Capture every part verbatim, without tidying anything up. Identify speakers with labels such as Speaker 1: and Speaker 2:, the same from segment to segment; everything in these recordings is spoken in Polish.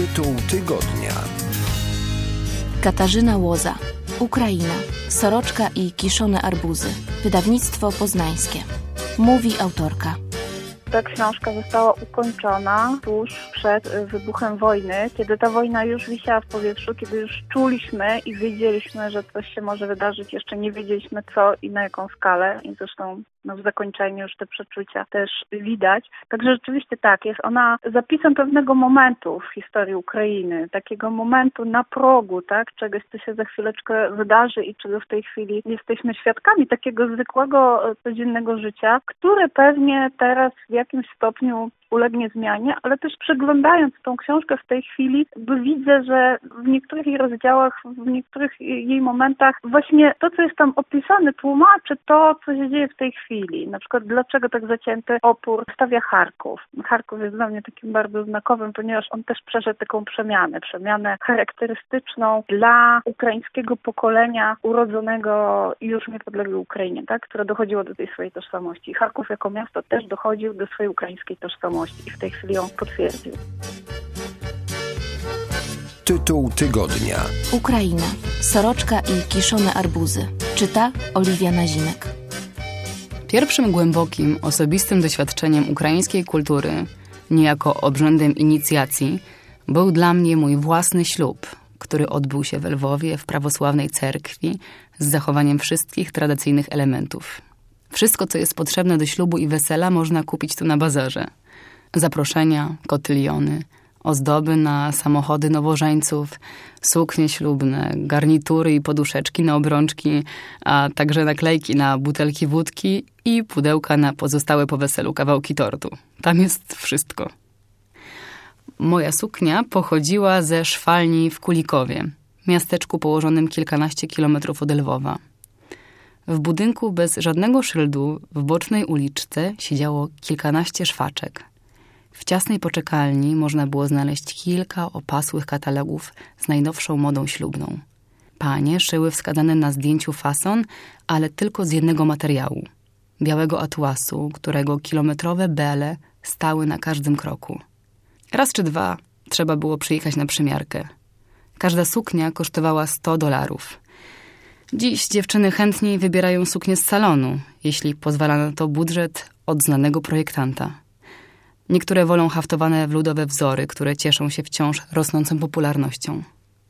Speaker 1: Tytuł tygodnia.
Speaker 2: Katarzyna Łoza. Ukraina. Soroczka i kiszone arbuzy. Wydawnictwo poznańskie. Mówi autorka.
Speaker 3: Ta książka została ukończona tuż przed wybuchem wojny, kiedy ta wojna już wisiała w powietrzu, kiedy już czuliśmy i wiedzieliśmy, że coś się może wydarzyć. Jeszcze nie wiedzieliśmy co i na jaką skalę. I zresztą no, w zakończeniu już te przeczucia też widać. Także rzeczywiście tak, jest ona zapisem pewnego momentu w historii Ukrainy, takiego momentu na progu, tak, czegoś, co się za chwileczkę wydarzy i czego w tej chwili jesteśmy świadkami, takiego zwykłego, codziennego życia, które pewnie teraz w jakimś stopniu ulegnie zmianie, ale też przeglądając tą książkę w tej chwili, widzę, że w niektórych jej rozdziałach, w niektórych jej momentach właśnie to, co jest tam opisane, tłumaczy to, co się dzieje w tej chwili. Na przykład dlaczego tak zacięty opór stawia Charków. Charków jest dla mnie takim bardzo znakowym, ponieważ on też przeszedł taką przemianę, przemianę charakterystyczną dla ukraińskiego pokolenia urodzonego już w niepodległej Ukrainie, tak, które dochodziło do tej swojej tożsamości. Charków jako miasto też dochodził do swojej ukraińskiej tożsamości i w tej chwili ją potwierdził.
Speaker 1: Tytuł tygodnia.
Speaker 2: Ukraina. Soroczka i kiszone arbuzy. Czyta Oliwia Nazimek.
Speaker 4: Pierwszym głębokim, osobistym doświadczeniem ukraińskiej kultury, niejako obrzędem inicjacji, był dla mnie mój własny ślub, który odbył się w Lwowie w prawosławnej cerkwi z zachowaniem wszystkich tradycyjnych elementów. Wszystko, co jest potrzebne do ślubu i wesela, można kupić tu na bazarze. Zaproszenia, kotyliony, ozdoby na samochody nowożeńców, suknie ślubne, garnitury i poduszeczki na obrączki, a także naklejki na butelki wódki i pudełka na pozostałe po weselu kawałki tortu. Tam jest wszystko. Moja suknia pochodziła ze szwalni w Kulikowie, miasteczku położonym kilkanaście kilometrów od Lwowa. W budynku bez żadnego szyldu w bocznej uliczce siedziało kilkanaście szwaczek. W ciasnej poczekalni można było znaleźć kilka opasłych katalogów z najnowszą modą ślubną. Panie szyły wskazany na zdjęciu fason, ale tylko z jednego materiału. Białego atłasu, którego kilometrowe bele stały na każdym kroku. Raz czy dwa trzeba było przyjechać na przymiarkę. Każda suknia kosztowała sto dolarów. Dziś dziewczyny chętniej wybierają suknię z salonu, jeśli pozwala na to budżet od znanego projektanta. Niektóre wolą haftowane w ludowe wzory, które cieszą się wciąż rosnącą popularnością.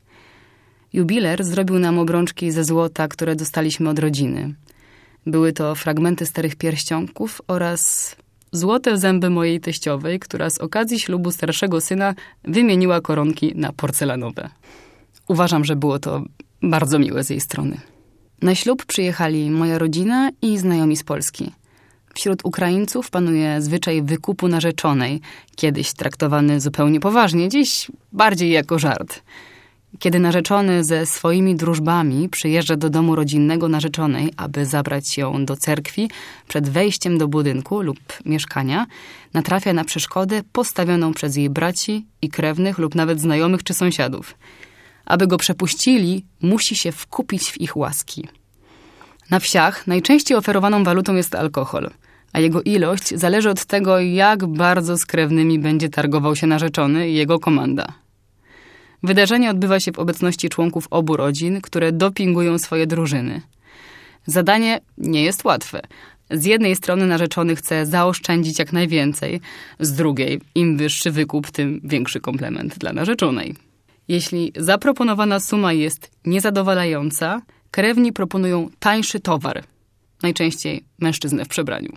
Speaker 4: Jubiler zrobił nam obrączki ze złota, które dostaliśmy od rodziny. Były to fragmenty starych pierścionków oraz złote zęby mojej teściowej, która z okazji ślubu starszego syna wymieniła koronki na porcelanowe. Uważam, że było to bardzo miłe z jej strony. Na ślub przyjechali moja rodzina i znajomi z Polski. Wśród Ukraińców panuje zwyczaj wykupu narzeczonej, kiedyś traktowany zupełnie poważnie, dziś bardziej jako żart. Kiedy narzeczony ze swoimi drużbami przyjeżdża do domu rodzinnego narzeczonej, aby zabrać ją do cerkwi, przed wejściem do budynku lub mieszkania, natrafia na przeszkodę postawioną przez jej braci i krewnych lub nawet znajomych czy sąsiadów. Aby go przepuścili, musi się wkupić w ich łaski. Na wsiach najczęściej oferowaną walutą jest alkohol, a jego ilość zależy od tego, jak bardzo z krewnymi będzie targował się narzeczony i jego komanda. Wydarzenie odbywa się w obecności członków obu rodzin, które dopingują swoje drużyny. Zadanie nie jest łatwe. Z jednej strony narzeczony chce zaoszczędzić jak najwięcej, z drugiej im wyższy wykup, tym większy komplement dla narzeczonej. Jeśli zaproponowana suma jest niezadowalająca, krewni proponują tańszy towar, najczęściej mężczyznę w przebraniu.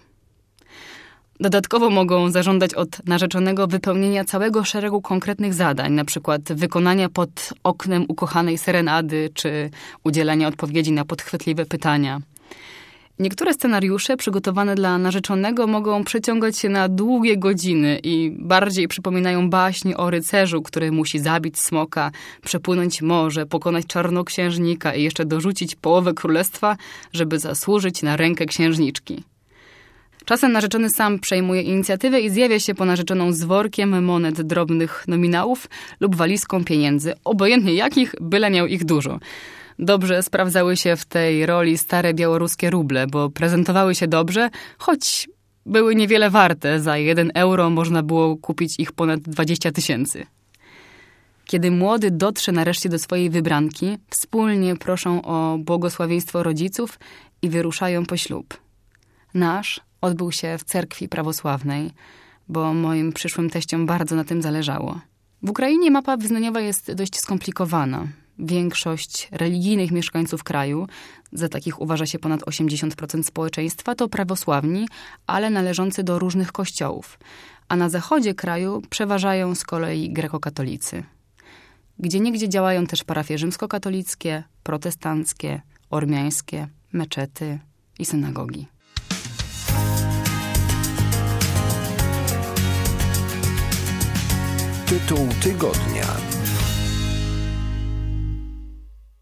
Speaker 4: Dodatkowo mogą zażądać od narzeczonego wypełnienia całego szeregu konkretnych zadań, na przykład wykonania pod oknem ukochanej serenady czy udzielania odpowiedzi na podchwytliwe pytania. Niektóre scenariusze przygotowane dla narzeczonego mogą przeciągać się na długie godziny i bardziej przypominają baśń o rycerzu, który musi zabić smoka, przepłynąć morze, pokonać czarnoksiężnika i jeszcze dorzucić połowę królestwa, żeby zasłużyć na rękę księżniczki. Czasem narzeczony sam przejmuje inicjatywę i zjawia się po narzeczoną z workiem monet drobnych nominałów lub walizką pieniędzy, obojętnie jakich, byle miał ich dużo. Dobrze sprawdzały się w tej roli stare białoruskie ruble, bo prezentowały się dobrze, choć były niewiele warte. Za jeden euro można było kupić ich ponad dwadzieścia tysięcy. Kiedy młody dotrze nareszcie do swojej wybranki, wspólnie proszą o błogosławieństwo rodziców i wyruszają po ślub. Nasz odbył się w cerkwi prawosławnej, bo moim przyszłym teściom bardzo na tym zależało. W Ukrainie mapa wyznaniowa jest dość skomplikowana. Większość religijnych mieszkańców kraju, za takich uważa się ponad osiemdziesiąt procent społeczeństwa, to prawosławni, ale należący do różnych kościołów. A na zachodzie kraju przeważają z kolei grekokatolicy. Gdzieniegdzie działają też parafie rzymskokatolickie, protestanckie, ormiańskie, meczety i synagogi.
Speaker 1: Tytuł tygodnia.